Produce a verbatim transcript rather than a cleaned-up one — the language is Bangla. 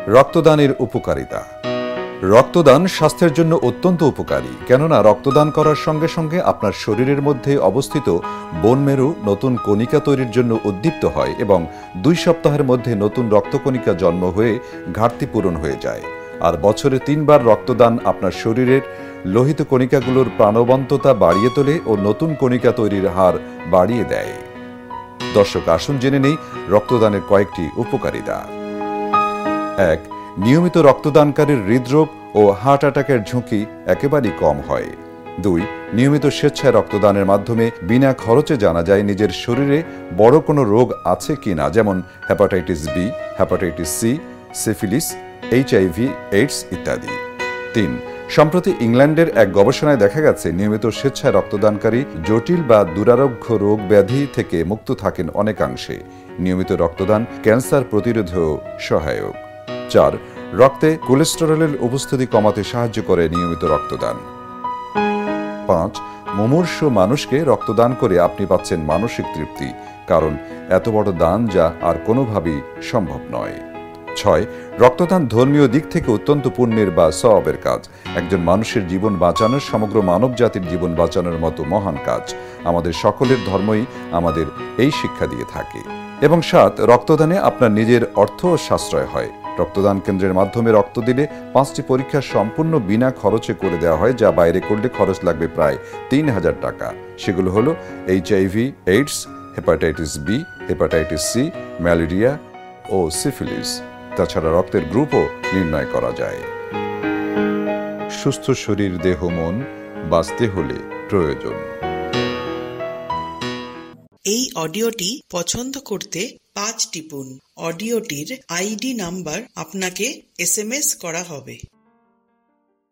রক্তদানের উপকারিতা। রক্তদান স্বাস্থ্যের জন্য অত্যন্ত উপকারী, কেননা রক্তদান করার সঙ্গে সঙ্গে আপনার শরীরের মধ্যে অবস্থিত বোন মেরু নতুন কণিকা তৈরির জন্য উদ্দীপ্ত হয় এবং দুই সপ্তাহের মধ্যে নতুন রক্তকণিকা জন্ম হয়ে ঘাটতি পূরণ হয়ে যায়। আর বছরে তিনবার রক্তদান আপনার শরীরের লোহিত কণিকাগুলোর প্রাণবন্ততা বাড়িয়ে তোলে ও নতুন কণিকা তৈরির হার বাড়িয়ে দেয়। দর্শক, আসুন জেনে নেই রক্তদানের কয়েকটি উপকারিতা। এক, নিয়মিত রক্তদানকারীর হৃদরোগ ও হার্ট অ্যাটাকের ঝুঁকি একেবারেই কম হয়। দুই, নিয়মিত স্বেচ্ছায় রক্তদানের মাধ্যমে বিনা খরচে জানা যায় নিজের শরীরে বড় কোনো রোগ আছে কিনা, যেমন hepatitis B, hepatitis C, syphilis, HIV, AIDS ইত্যাদি। তিন, সম্প্রতি ইংল্যান্ডের এক গবেষণায় দেখা গেছে নিয়মিত স্বেচ্ছায় রক্তদানকারী জটিল বা দুরারোগ্য রোগ ব্যাধি থেকে মুক্ত থাকেন অনেকাংশে। নিয়মিত রক্তদান ক্যান্সার প্রতিরোধেও সহায়ক। চার, রক্তে কোলেস্টেরলের উপস্থিতি কমাতে সাহায্য করে নিয়মিত রক্তদান। পাঁচ, মুমূর্ষু মানুষকে রক্তদান করে আপনি পাচ্ছেন মানসিক তৃপ্তি, কারণ এত বড় দান যা আর কোনোভাবেই সম্ভব নয়। ছয়, রক্তদান ধর্মীয় দিক থেকে অত্যন্ত পুণ্যের বা সওয়াবের কাজ। একজন মানুষের জীবন বাঁচানোর সমগ্র মানব জাতির জীবন বাঁচানোর মতো মহান কাজ। আমাদের সকলের ধর্মই আমাদের এই শিক্ষা দিয়ে থাকে। এবং সাত, রক্তদানে আপনার নিজের অর্থ সাশ্রয় হয়। রক্তদান কেন্দ্রের মাধ্যমে রক্ত দিলে পাঁচটি পরীক্ষা সম্পূর্ণ বিনা খরচে করে দেওয়া হয়, যা বাইরে করলে খরচ লাগবে প্রায় তিন হাজার টাকা। সেগুলো হলো HIV, AIDS, hepatitis B, hepatitis C, malaria ও সিফিলিস। তাছাড়া রক্তের গ্রুপও নির্ণয় করা যায়। সুস্থ শরীর, দেহ, মন বাঁচতে হলে প্রয়োজন। এই অডিওটি পছন্দ করতে পাঁচ টিপুন। অডিওটির আইডি নাম্বার আপনাকে এস এম এস করা হবে।